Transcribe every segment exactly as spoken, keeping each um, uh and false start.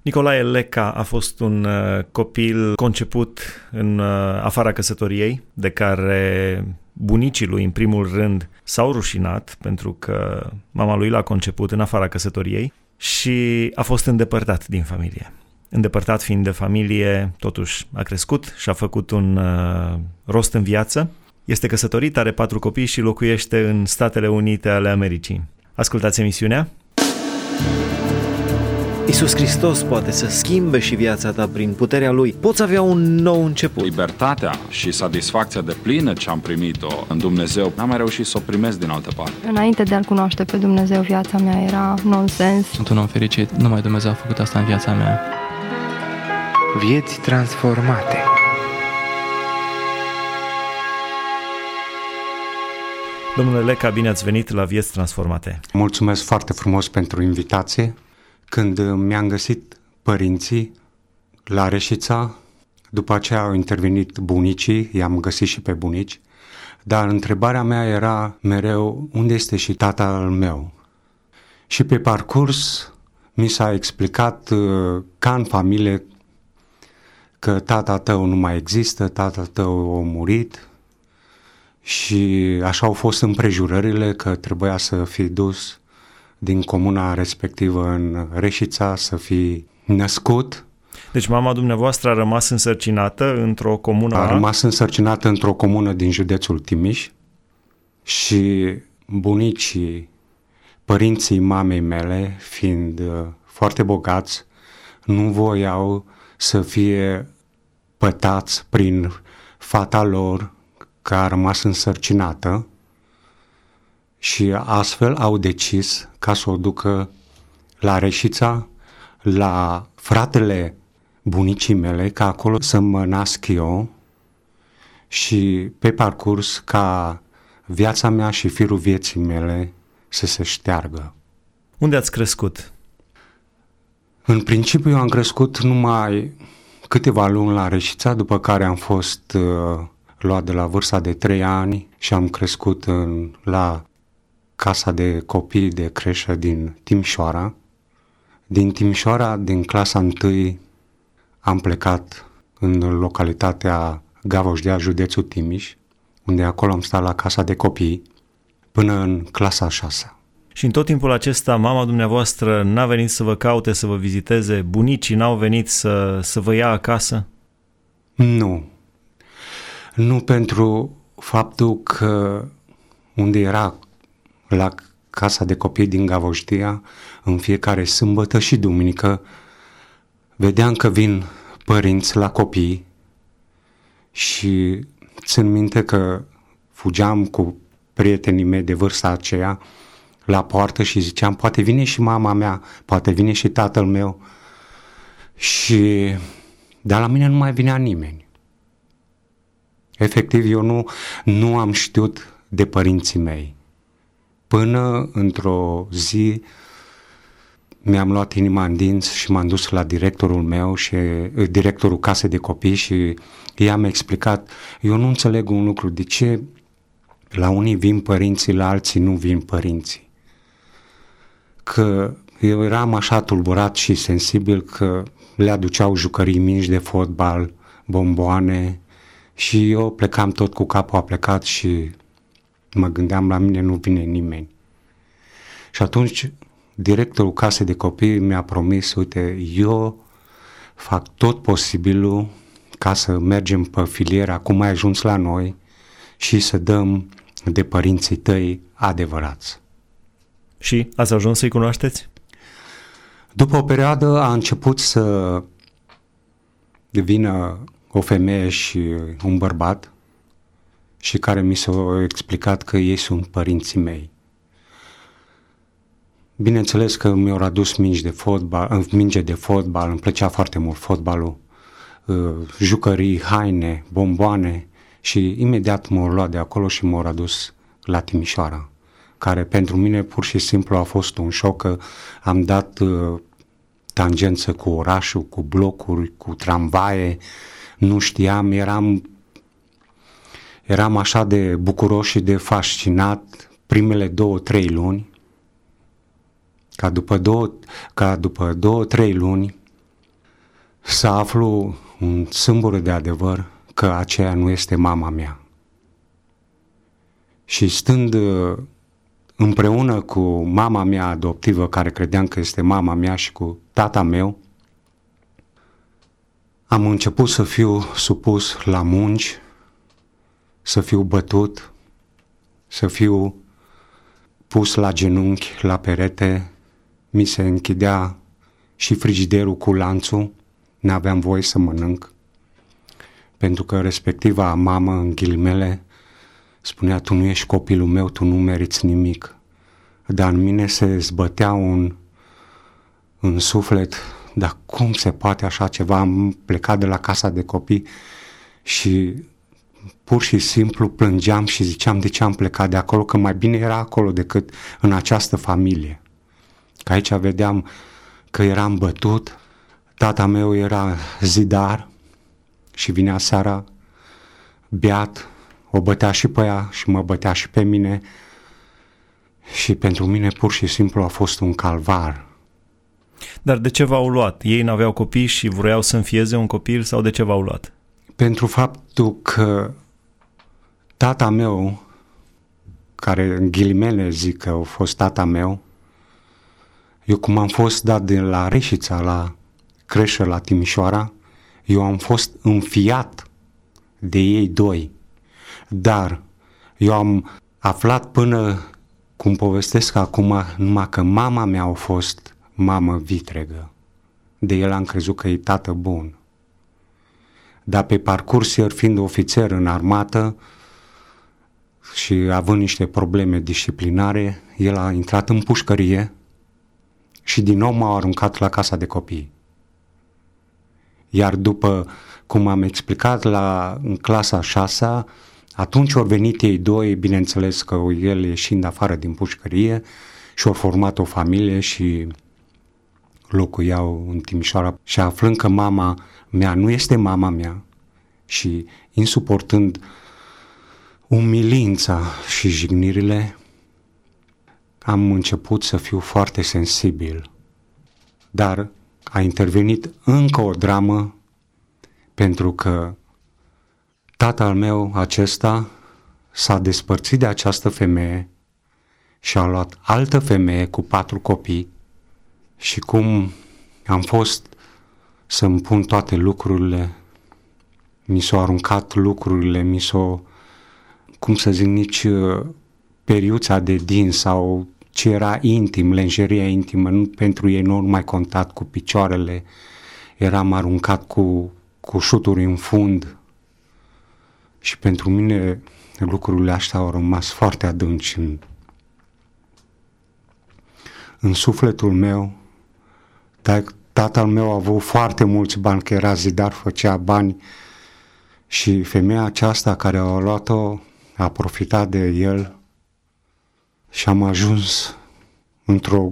Nicolae Leca a fost un uh, copil conceput în uh, afara căsătoriei, de care bunicii lui, în primul rând, s-au rușinat pentru că mama lui l-a conceput în afara căsătoriei și a fost îndepărtat din familie. Îndepărtat fiind de familie, totuși a crescut și a făcut un uh, rost în viață. Este căsătorit, are patru copii și locuiește în Statele Unite ale Americii. Ascultați emisiunea. Iisus Hristos poate să schimbe și viața ta prin puterea Lui. Poți avea un nou început. Libertatea și satisfacția de plină ce am primit-o în Dumnezeu, n-am mai reușit să o primesc din altă parte. Înainte de a-L cunoaște pe Dumnezeu, viața mea era nonsens. Sunt un om fericit, numai Dumnezeu a făcut asta în viața mea. Vieți transformate. Domnule Leca, bine ați venit la Vieți Transformate. Mulțumesc foarte frumos pentru invitație. Când mi-am găsit părinții la Reșița, după aceea au intervenit bunicii, i-am găsit și pe bunici, dar întrebarea mea era mereu, unde este și tatăl meu? Și pe parcurs mi s-a explicat ca în familie că tata tău nu mai există, tata tău a murit și așa au fost împrejurările că trebuia să fii dus din comuna respectivă în Reșița, să fii născut. Deci mama dumneavoastră a rămas însărcinată într-o comună... A rămas însărcinată într-o comună din județul Timiș și bunicii, părinții mamei mele, fiind foarte bogați, nu voiau să fie pătați prin fata lor care a rămas însărcinată și astfel au decis ca să o ducă la Reșița, la fratele bunicii mele, ca acolo să mă nasc eu și pe parcurs ca viața mea și firul vieții mele să se șteargă. Unde ați crescut? În principiu eu am crescut numai câteva luni la Reșița, după care am fost uh, luat de la vârsta de trei ani și am crescut în, la casa de copii de creșă din Timișoara. Din Timișoara, din clasa întâi, am plecat în localitatea Gavojdea, județul Timiș, unde acolo am stat la casa de copii, până în clasa a șasea. Și în tot timpul acesta, mama dumneavoastră n-a venit să vă caute, să vă viziteze? Bunicii n-au venit să, să vă ia acasă? Nu. Nu, pentru faptul că unde era la casa de copii din Gavojdea, în fiecare sâmbătă și duminică, vedeam că vin părinți la copii și țin minte că fugeam cu prietenii mei de vârsta aceea la poartă și ziceam, poate vine și mama mea, poate vine și tatăl meu, și dar la mine nu mai vinea nimeni. Efectiv, eu nu, nu am știut de părinții mei. Până într-o zi mi-am luat inima în dinți și m-am dus la directorul meu și directorul casei de copii și i-am explicat, eu nu înțeleg un lucru, de ce la unii vin părinții, la alții nu vin părinții. Că eu eram așa tulburat și sensibil că le aduceau jucării mici de fotbal, bomboane și eu plecam tot cu capul aplecat și mă gândeam, la mine nu vine nimeni. Și atunci directorul casei de copii mi-a promis, uite, eu fac tot posibilul ca să mergem pe filiera cum ai ajuns la noi și să dăm de părinții tăi adevărați. Și ați ajuns să-i cunoașteți? După o perioadă a început să vină o femeie și un bărbat și care mi s-a explicat că ei sunt părinții mei. Bineînțeles că mi-au adus mingi de fotbal, minge de fotbal, îmi plăcea foarte mult fotbalul, jucării, haine, bomboane și imediat m-au luat de acolo și m-au adus la Timișoara, care pentru mine pur și simplu a fost un șoc, că am dat uh, tangență cu orașul, cu blocuri, cu tramvaie, nu știam, eram eram așa de bucuros și de fascinat primele două, trei luni, ca după două, ca după două, trei luni să aflu un sâmbure de adevăr că aceea nu este mama mea. Și stând împreună cu mama mea adoptivă, care credeam că este mama mea, și cu tata meu, am început să fiu supus la munci, să fiu bătut, să fiu pus la genunchi, la perete, mi se închidea și frigiderul cu lanțul, n-aveam voie să mănânc, pentru că respectiva mamă, în ghilimele, spunea: tu nu ești copilul meu, tu nu meriți nimic. Dar în mine se zbătea un în suflet: dar cum se poate așa ceva? Am plecat de la casa de copii și pur și simplu plângeam și ziceam de ce am plecat de acolo, că mai bine era acolo decât în această familie. Că aici vedeam că eram bătut, tata meu era zidar și vinea seara beat, o bătea și pe ea și mă bătea și pe mine, și pentru mine pur și simplu a fost un calvar. Dar de ce v-au luat? Ei n-aveau copii și vreau să înfieze un copil, sau de ce v-au luat? Pentru faptul că tata meu, care în ghilimele zic că a fost tata meu, eu cum am fost dat de la Reșița la creșă la Timișoara, eu am fost înfiat de ei doi. Dar eu am aflat până, cum povestesc acum, numai că mama mea a fost mamă vitregă. De el am crezut că e tată bun. Dar pe parcurs, el fiind ofițer în armată și având niște probleme disciplinare, el a intrat în pușcărie și din nou m-au aruncat la casa de copii. Iar după cum am explicat la, în clasa a șasea, atunci au venit ei doi, bineînțeles că el ieșind afară din pușcărie, și au format o familie și locuiau în Timișoara. Și aflând că mama mea nu este mama mea și insuportând umilința și jignirile, am început să fiu foarte sensibil. Dar a intervenit încă o dramă, pentru că tatăl meu acesta s-a despărțit de această femeie și a luat altă femeie cu patru copii, și cum am fost să-mi pun toate lucrurile, mi s-au aruncat lucrurile, mi s-au, cum să zic, nici periuța de dinți sau ce era intim, lenjeria intimă, nu, pentru ei nu mai contat cu picioarele, eram aruncat cu, cu șuturi în fund. Și pentru mine lucrurile astea au rămas foarte adânci în, în sufletul meu. Tatăl meu a avut foarte mulți bani, că era zidar, făcea bani, și femeia aceasta care a luat-o a profitat de el și am ajuns într-o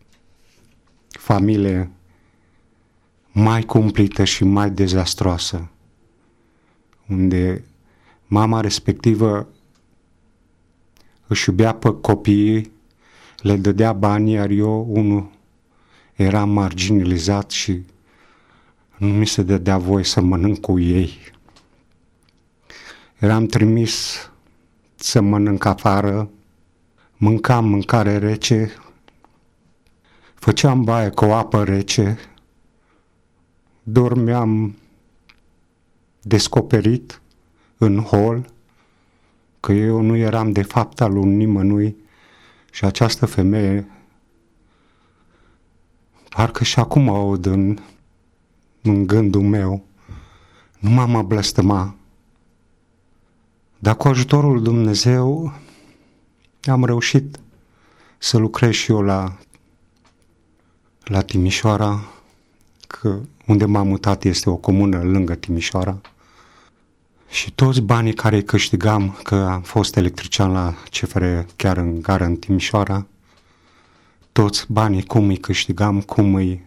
familie mai cumplită și mai dezastroasă, unde mama respectivă își iubea pe copiii, le dădea bani, iar eu, unul, eram marginalizat și nu mi se dădea voie să mănânc cu ei. Eram trimis să mănânc afară, mâncam mâncare rece, făceam baie cu apă rece, dormeam descoperit în hol, că eu nu eram de fapt al lui nimănui, și această femeie, parcă și acum aud în, în gândul meu, nu m-am blăstăma, dar cu ajutorul lui Dumnezeu am reușit să lucrez și eu la, la Timișoara, că unde m-am mutat este o comună lângă Timișoara, și toți banii care îi câștigam, că am fost electrician la C F R chiar în gară în Timișoara, toți banii cum îi câștigam, cum îi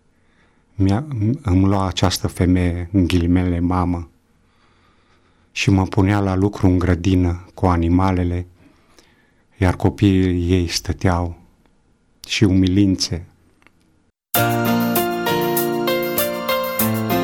îmi lua această femeie, în ghilimele mamă, și mă punea la lucru în grădină cu animalele, iar copiii ei stăteau, și umilințe.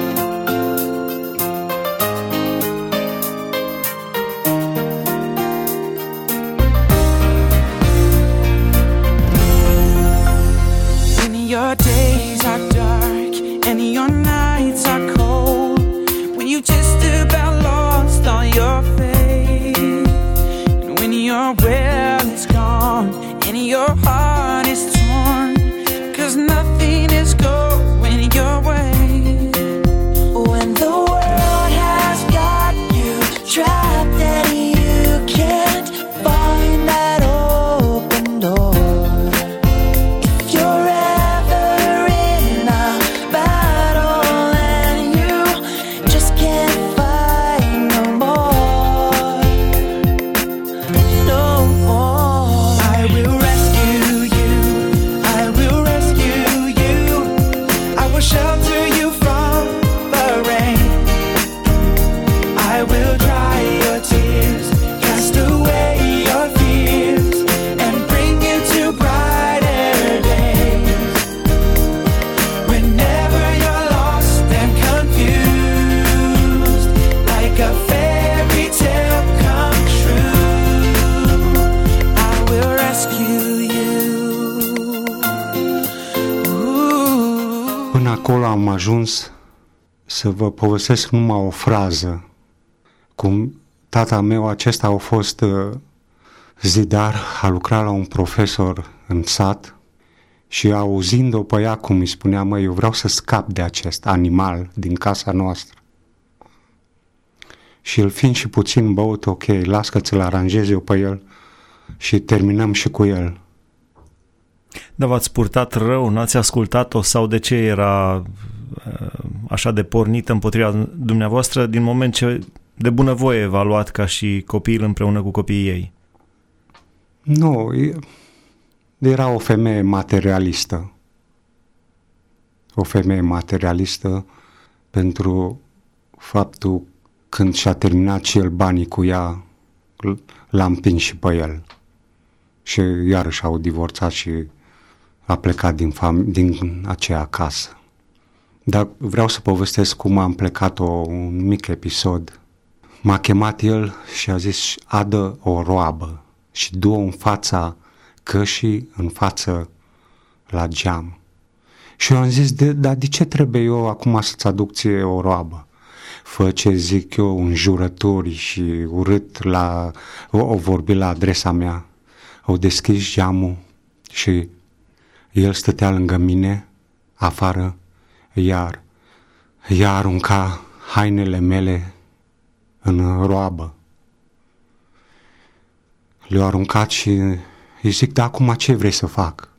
am ajuns să vă povestesc numai o frază. Cum tata meu acesta a fost uh, zidar, a lucrat la un profesor în sat și auzind-o pe ea cum îi spunea, măi, eu vreau să scap de acest animal din casa noastră. Și el fiind și puțin băut, ok, las că ți-l aranjez eu pe el și terminăm și cu el. Dar v-ați purtat rău, n-ați ascultat-o sau de ce era așa de pornită împotriva dumneavoastră din moment ce de bunăvoie v-a luat ca și copil împreună cu copiii ei? Nu, era o femeie materialistă. O femeie materialistă pentru faptul când și-a terminat și el banii cu ea, l-a împins și pe el. Și iarăși au divorțat și a plecat din, fam- din aceea casă. Dar vreau să povestesc cum am plecat o, un mic episod. M-a chemat el și a zis, adă o roabă și du-o în fața cășii, în față la geam. Și eu am zis, de, dar de ce trebuie eu acum să-ți aduc ție o roabă? Fă ce zic eu, înjurături și urât la, o, o vorbi la adresa mea. Au deschis geamul și el stătea lângă mine, afară, iar ea arunca hainele mele în roabă. Le-au aruncat și îi zic, da, acum ce vrei să fac?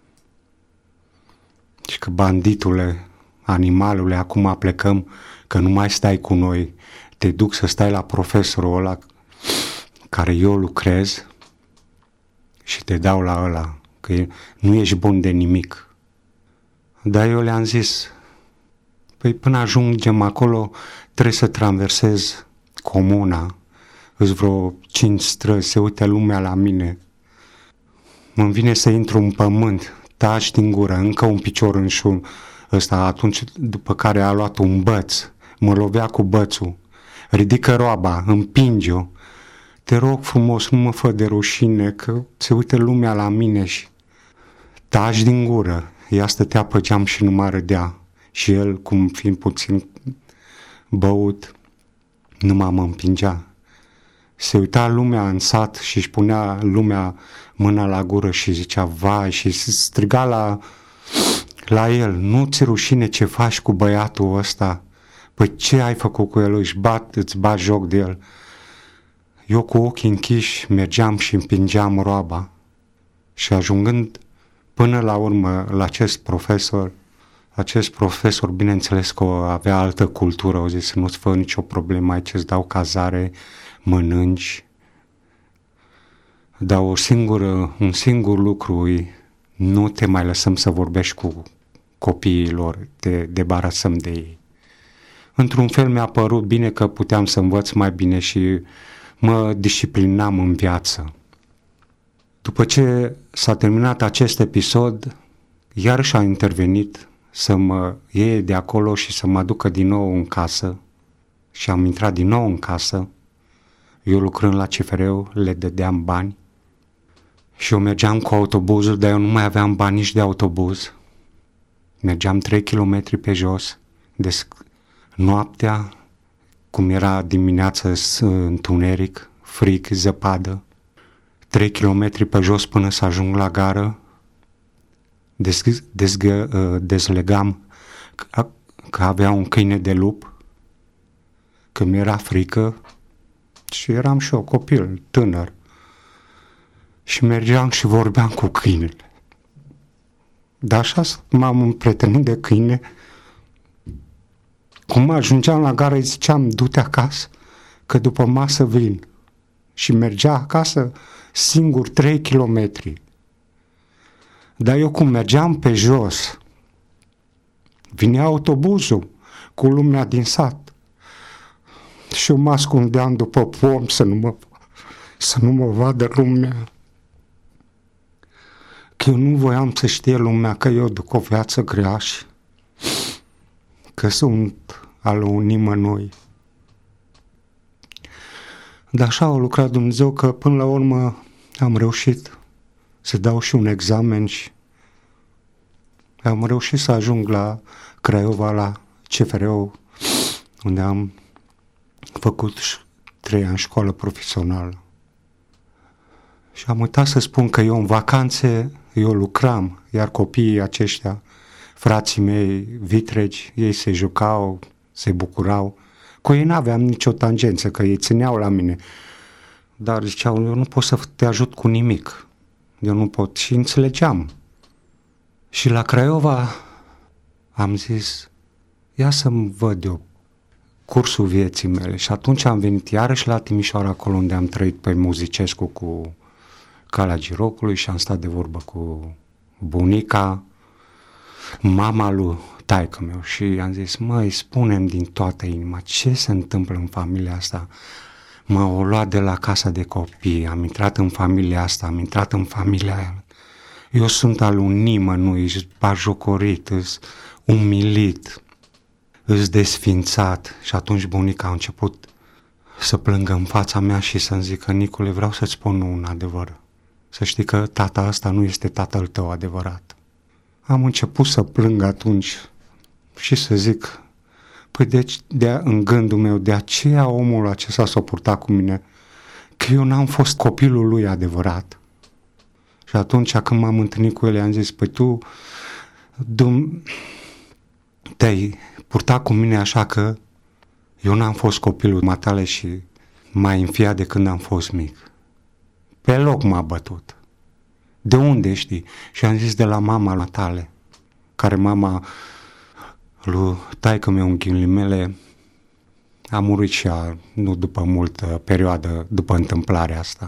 Și că banditule, animalule, acum plecăm, că nu mai stai cu noi, te duc să stai la profesorul ăla care eu lucrez și te dau la ăla, că nu ești bun de nimic. Dar eu le-am zis, păi până ajungem acolo trebuie să traversez comuna, îți vreo cinci străzi, se uite lumea la mine, îmi vine să intru în pământ, taci din gură, încă un picior în șum ăsta, atunci după care a luat un băț, mă lovea cu bățul, ridică roaba, împinge-o, te rog frumos, nu mă fă de rușine, că se uită lumea la mine și taci din gură. Ea stătea pe geam și nu mă râdea și el, cum fiind puțin băut, nu mă împingea. Se uita lumea în sat și își punea lumea mâna la gură și zicea, vai, și se striga la, la el, nu ți rușine ce faci cu băiatul ăsta? Păi ce ai făcut cu el? Își bat, îți bat joc de el. Eu cu ochii închiși mergeam și împingeam roaba și ajungând până la urmă la acest profesor, acest profesor, bineînțeles că avea altă cultură, au zis, nu-ți fă nicio problemă, aici îți dau cazare, mănânci, dar o singură, un singur lucru e, nu te mai lăsăm să vorbești cu copiii lor, te debarasăm de ei. Într-un fel mi-a părut bine că puteam să învăț mai bine și mă disciplinam în viață. După ce s-a terminat acest episod, iarăși a intervenit să mă iei de acolo și să mă aducă din nou în casă și am intrat din nou în casă. Eu lucrând la C F R-ul, le dădeam bani și eu mergeam cu autobuzul, dar eu nu mai aveam bani nici de autobuz. Mergeam trei kilometri pe jos, des- noaptea, cum era dimineața, întuneric, frig, zăpadă, trei kilometri pe jos până să ajung la gară, dez- dezgă- dezlegam că, că avea un câine de lup, că mi-era frică și eram și eu copil, tânăr, și mergeam și vorbeam cu câinele. Dar așa m-am împrietenit de câine. Cum ajungeam la gară îi ziceam, du-te acasă, că după masă vin. Și mergea acasă singur trei kilometri. Dar eu cum mergeam pe jos, vinea autobuzul cu lumea din sat și eu mă ascundeam după pom să nu mă, să nu mă vadă lumea. Că eu nu voiam să știe lumea că eu duc o viață grea și că sunt al unui nimănui. Dar așa a lucrat Dumnezeu că până la urmă am reușit să dau și un examen și Am reușit să ajung la Craiova, la C F R O, unde am făcut trei ani școală profesională. Și am uitat să spun că eu în vacanțe, eu lucram, iar copiii aceștia, frații mei vitregi, ei se jucau, se bucurau. Cu ei n-aveam nicio tangență, că ei țineau la mine. Dar ziceau, eu nu pot să te ajut cu nimic. Eu nu pot. Și înțelegeam. Și la Craiova am zis, ia să-mi văd eu cursul vieții mele. Și atunci am venit iarăși la Timișoara, acolo unde am trăit pe Muzicescu cu Calea Girocului și am stat de vorbă cu bunica, mama lui taică meu și i-am zis, măi, spune-mi din toată inima ce se întâmplă în familia asta. M-au luat de la casa de copii, am intrat în familia asta, am intrat în familia aia. Eu sunt al un nimănui, bajocorit, îs umilit, îs desfințat. Și atunci bunica a început să plângă în fața mea și să-mi zică, Nicule, vreau să-ți spun un adevăr. Să știi că tata ăsta nu este tatăl tău adevărat. Am început să plâng atunci și să zic, păi deci de, în gândul meu, de aceea omul acesta s-a purtat cu mine, că eu n-am fost copilul lui adevărat. Și atunci când m-am întâlnit cu el, i-am zis, păi tu dum, te-ai purtat cu mine așa că eu n-am fost copilul matale și m-ai înfiat de când am fost mic. Pe loc m-a bătut. De unde știi? Și am zis, de la mama la tale, care mama lui taică-meu în ghilimele a murit și ea, nu după multă perioadă, după întâmplarea asta.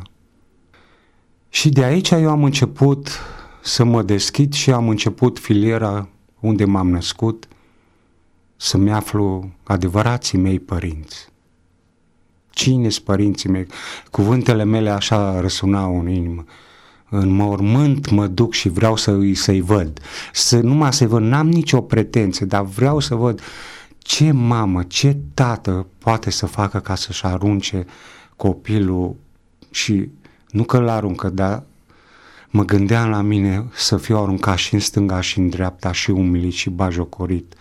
Și de aici eu am început să mă deschid și am început filiera unde m-am născut, să-mi aflu adevărații mei părinți. Cine-s părinții mei? Cuvântele mele așa răsunau în inimă. În mormânt mă duc și vreau să, să-i văd. Să, numai să-i văd, n-am nicio pretenție, dar vreau să văd ce mamă, ce tată poate să facă ca să-și arunce copilul și nu că l-aruncă, dar mă gândeam la mine să fiu aruncat și în stânga și în dreapta și umilit și bajocorit.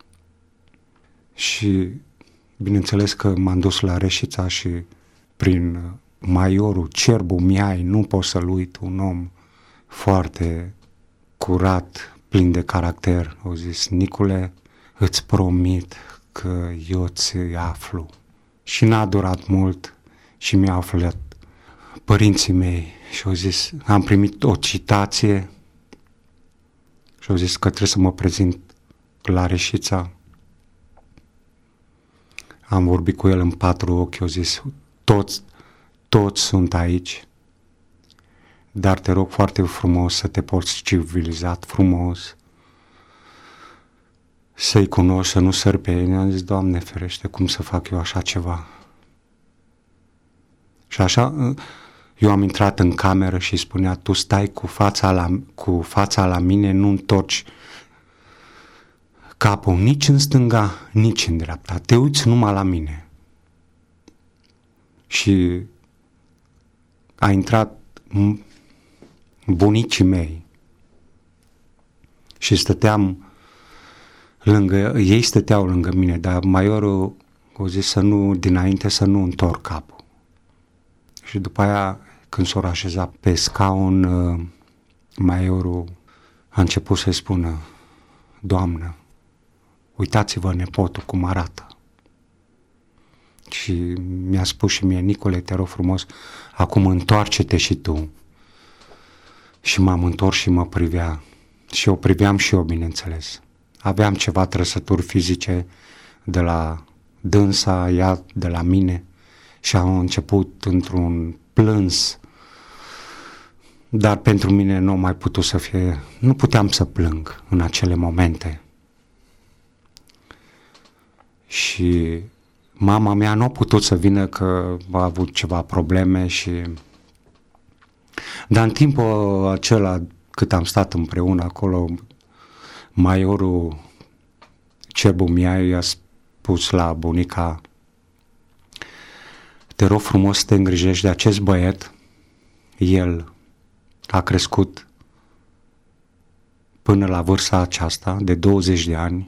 Și bineînțeles că m-am dus la Reșița și prin Maiorul Cerbu Miai, nu pot să-l uit, un om foarte curat, plin de caracter. Au zis, Nicule, îți promit că eu ți aflu. Și n-a durat mult și mi-a aflat părinții mei și au zis, am primit o citație și au zis că trebuie să mă prezint la Reșița. Am vorbit cu el în patru ochi, au zis, toți, toți sunt aici, dar te rog foarte frumos să te porți civilizat, frumos, să-i cunoști, să nu sări pe ei. Am zis, Doamne ferește, cum să fac eu așa ceva? Și așa, eu am intrat în cameră și spunea, tu stai cu fața la, cu fața la mine, nu întorci capul nici în stânga, nici în dreapta. Te uiți numai la mine. Și a intrat bunicii mei și stăteam lângă, ei stăteau lângă mine, dar maiorul a zis să nu, dinainte să nu întorc capul. Și după aia, când s-a așezat pe scaun, maiorul a început să-i spună, Doamnă, uitați-vă nepotul cum arată. Și mi-a spus și mie, Nicole, te rog frumos, acum întoarce-te și tu. Și m-am întors și mă privea. Și o priveam și eu, bineînțeles. Aveam ceva trăsături fizice de la dânsa, ea de la mine. Și am început într-un plâns. Dar pentru mine nu mai putut să fie, nu puteam să plâng în acele momente. Și mama mea nu a putut să vină că a avut ceva probleme și... Dar în timpul acela, cât am stat împreună acolo, maiorul Cerbu Miai i-a spus la bunica, te rog frumos să te îngrijești de acest băiet, el a crescut până la vârsta aceasta de douăzeci de ani,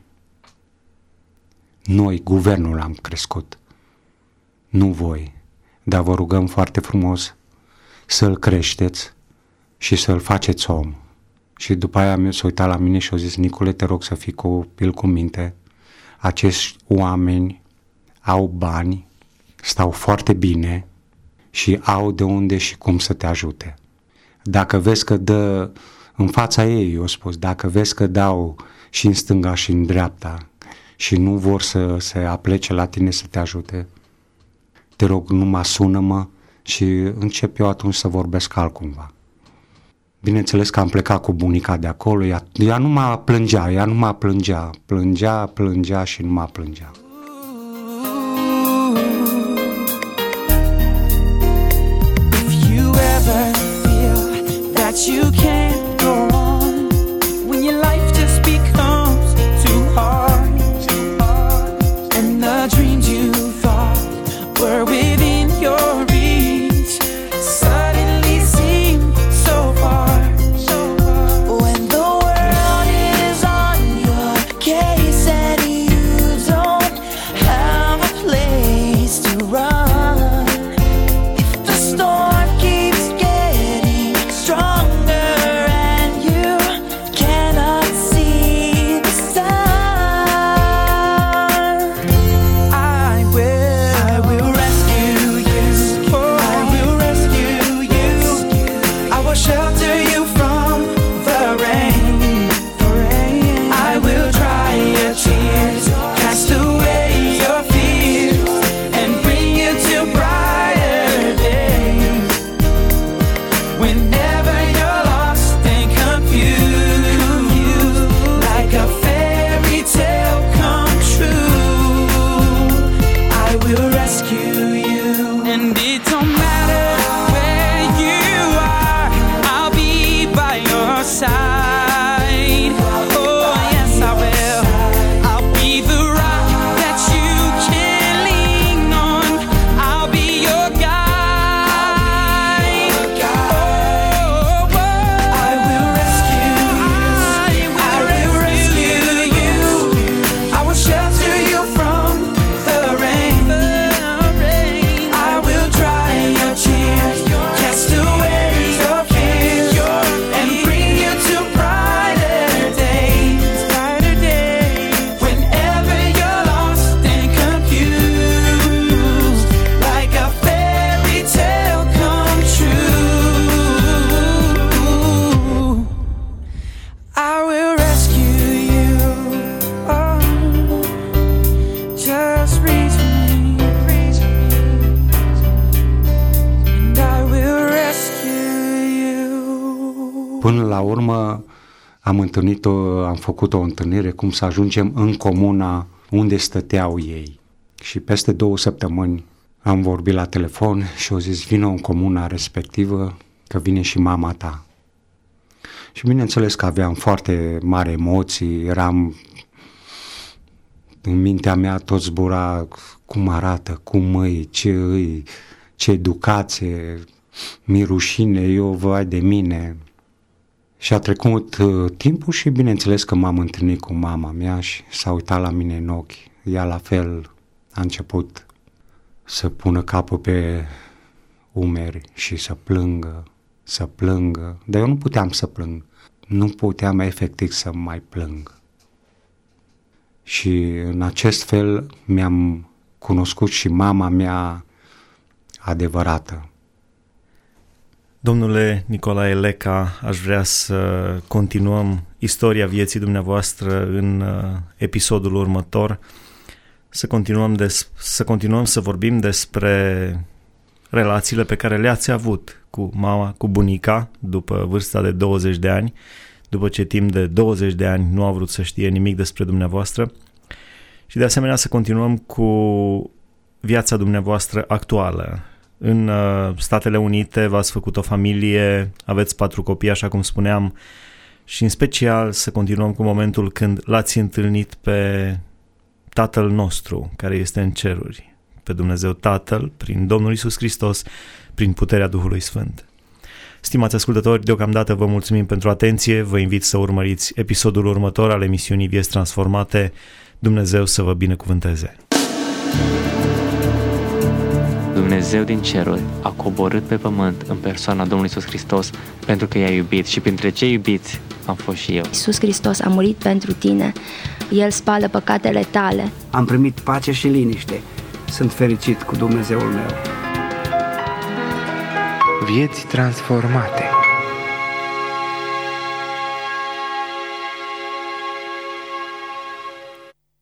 noi, guvernul, am crescut, nu voi, dar vă rugăm foarte frumos să-l creșteți și să-l faceți om. Și după aia mi-a s-a uitat la mine și a zis: Nicule, te rog să fii copil cu minte, acești oameni au bani, stau foarte bine și au de unde și cum să te ajute. Dacă vezi că dă în fața ei, eu spus, dacă vezi că dau și în stânga și în dreapta și nu vor să se aplece la tine să te ajute, te rog, numai sună-mă și încep eu atunci să vorbesc altcumva. Bineînțeles că am plecat cu bunica de acolo, ea, ea nu mă plângea, ea nu mă plângea, plângea, plângea și nu mă plângea. If you ever feel that you can't go on, when your life just becomes too hard, and the dreams you thought were within your reach suddenly seem so far, when the world is on your case and you don't have a place to run, if the storm keeps getting stronger and you cannot see the sun, I will, I will rescue you, I will rescue you, I will shelter you from the rain, I will dry your tears, cast away your fears, and bring you to brighter days. Whenever you're lost and confused, like a fairy tale come true, I will rescue you. And it don't matter where you are, I'll be by your side. Oh yes, I will. I'll be the rock that you can lean on, I'll be your guide. Oh, I will rescue you, I will rescue you, I will shelter you from the rain, I will dry your tears, cast away your fears, and bring you to brighter days, brighter days. Whenever you're lost and confused, like a fairy tale come true, I will rescue you. Oh, just reach for me, and I will rescue you. Până la urmă am întâlnit-o, am făcut o întâlnire cum să ajungem în comuna unde stăteau ei. Și peste două săptămâni am vorbit la telefon și au zis: vină în comuna respectivă că vine și mama ta. Și bineînțeles că aveam foarte mari emoții, eram în mintea mea tot zbura cum arată, cum îi, ce îi, ce educație, mi rușine, eu vai de mine. Și a trecut uh, timpul și bineînțeles că m-am întâlnit cu mama mea și s-a uitat la mine în ochi. Ea la fel a început să pună capul pe umeri și să plângă, să plângă. Dar eu nu puteam să plâng, nu puteam efectiv să mai plâng. Și în acest fel mi-am cunoscut și mama mea adevărată. Domnule Nicolae Leca, aș vrea să continuăm istoria vieții dumneavoastră în uh, episodul următor, să continuăm, des- să continuăm să vorbim despre relațiile pe care le-ați avut cu mama, cu bunica, după vârsta de douăzeci de ani, după ce timp de douăzeci de ani nu a vrut să știe nimic despre dumneavoastră, și de asemenea să continuăm cu viața dumneavoastră actuală. În uh, Statele Unite v-ați făcut o familie, aveți patru copii, așa cum spuneam, și în special să continuăm cu momentul când l-ați întâlnit pe Tatăl nostru, care este în ceruri, pe Dumnezeu Tatăl, prin Domnul Iisus Hristos, prin puterea Duhului Sfânt. Stimați ascultători, deocamdată vă mulțumim pentru atenție, vă invit să urmăriți episodul următor al emisiunii Vieți Transformate. Dumnezeu să vă binecuvânteze! Dumnezeu din ceruri a coborât pe pământ în persoana Domnului Iisus Hristos pentru că i-a iubit și printre cei iubiți am fost și eu. Iisus Hristos a murit pentru tine, El spală păcatele tale. Am primit pace și liniște, sunt fericit cu Dumnezeul meu. Vieți transformate.